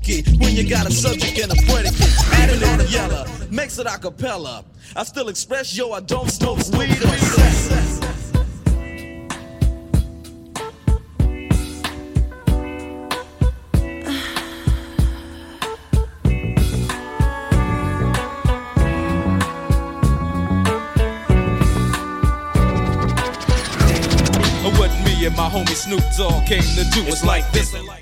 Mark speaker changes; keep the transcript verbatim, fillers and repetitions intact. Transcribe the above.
Speaker 1: funky when you got a subject and a predicate. Add it on a yellow, makes it a cappella. I still express, yo, I don't smoke weed or sex.
Speaker 2: My homie Snoop Dogg came to do. It's like this.